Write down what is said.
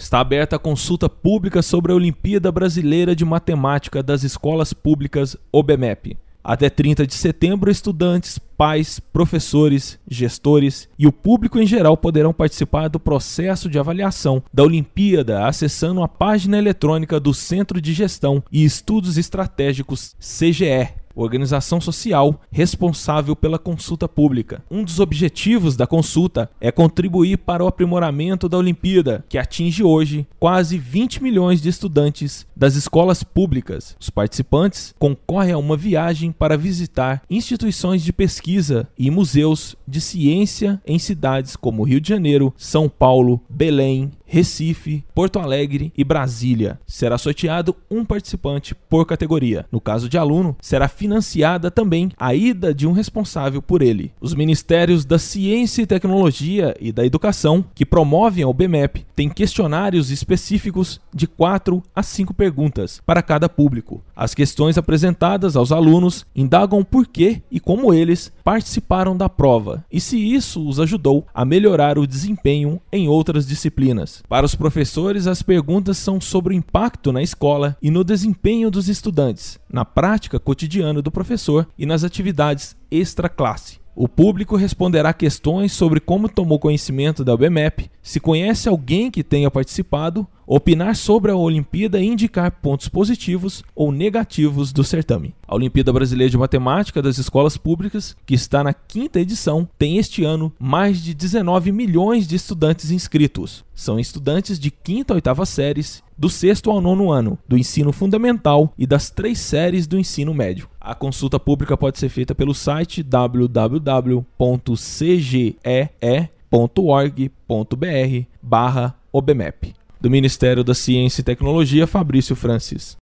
Está aberta a consulta pública sobre a Olimpíada Brasileira de Matemática das Escolas Públicas OBMEP. Até 30 de setembro, estudantes, pais, professores, gestores e o público em geral poderão participar do processo de avaliação da Olimpíada acessando a página eletrônica do Centro de Gestão e Estudos Estratégicos CGE, organização social responsável pela consulta pública. Um dos objetivos da consulta é contribuir para o aprimoramento da Olimpíada, que atinge hoje quase 20 milhões de estudantes das escolas públicas. Os participantes concorrem a uma viagem para visitar instituições de pesquisa e museus de ciência em cidades como Rio de Janeiro, São Paulo, Belém, Recife, Porto Alegre e Brasília. Será sorteado um participante por categoria. No caso de aluno, será financiada também a ida de um responsável por ele. Os Ministérios da Ciência e Tecnologia e da Educação, que promovem a OBMEP, têm questionários específicos de 4 a 5 perguntas para cada público. As questões apresentadas aos alunos indagam por que e como eles participaram da prova e se isso os ajudou a melhorar o desempenho em outras disciplinas. Para os professores, as perguntas são sobre o impacto na escola e no desempenho dos estudantes, na prática cotidiana do professor e nas atividades extra-classe. O público responderá questões sobre como tomou conhecimento da OBMEP, se conhece alguém que tenha participado, opinar sobre a Olimpíada e indicar pontos positivos ou negativos do certame. A Olimpíada Brasileira de Matemática das Escolas Públicas, que está na 5ª edição, tem este ano mais de 19 milhões de estudantes inscritos. São estudantes de 5ª a 8ª séries, do 6º ao 9º ano, do ensino fundamental e das 3 séries do ensino médio. A consulta pública pode ser feita pelo site www.cgee.org.br/OBMEP. Do Ministério da Ciência e Tecnologia, Fabrício Francis.